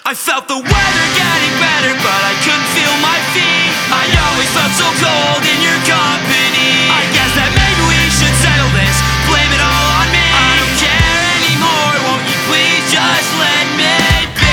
I felt the weather getting better, but I couldn't feel my feet. I always felt so cold in your company. I guess that maybe we should settle this, blame it all on me. I don't care anymore, won't you please just let me be?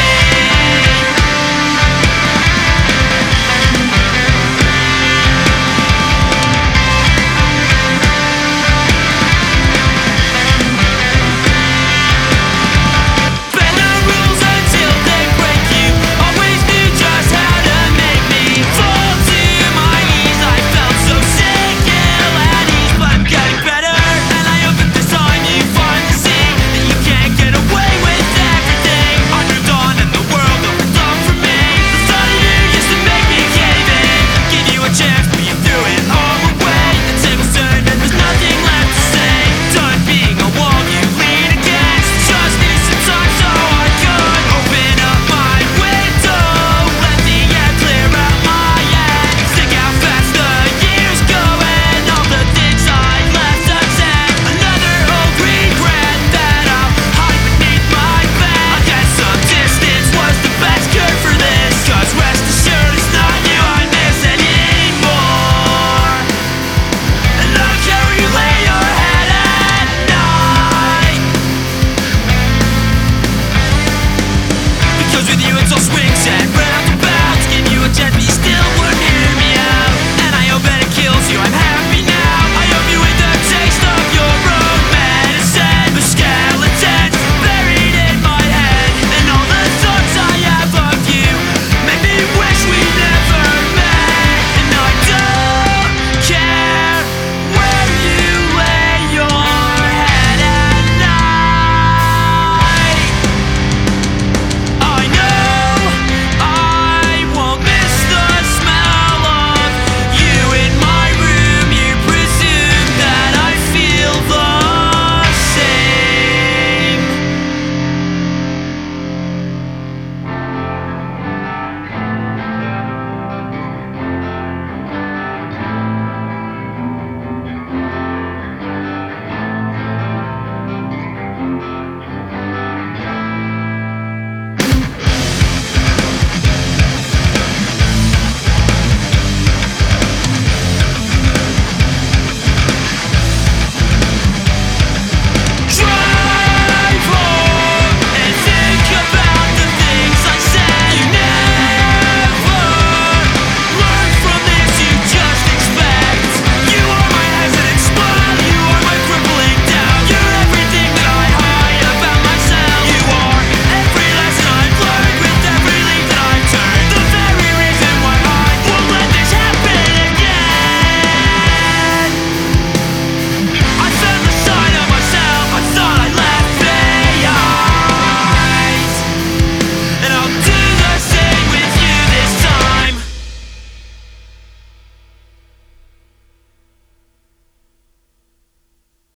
Bend the rules until they break you. Always knew just how to make me fall to my knees. I felt so sick, ill at ease, but I'm getting better. And I hope that this time you finally see that you can't get away with everything. I moved on and the world opened up for me. The thought of you used to make me cave in. Give you a chance, but you threw it all away. The tables turned and there's nothing left to say. Done being a wall you lean against. Just need some time so I could open up my window, let the air clear out my head. Think how fast the years go and all the things I left unsaid. Another old regret that I'll hide beneath my bed. I guess some distance was the best cure for this, 'cause rest assured it's not you I miss anymore. And I don't care where you lay your head at night, because with you it's all swings and roundabouts. Give you a chance, but you still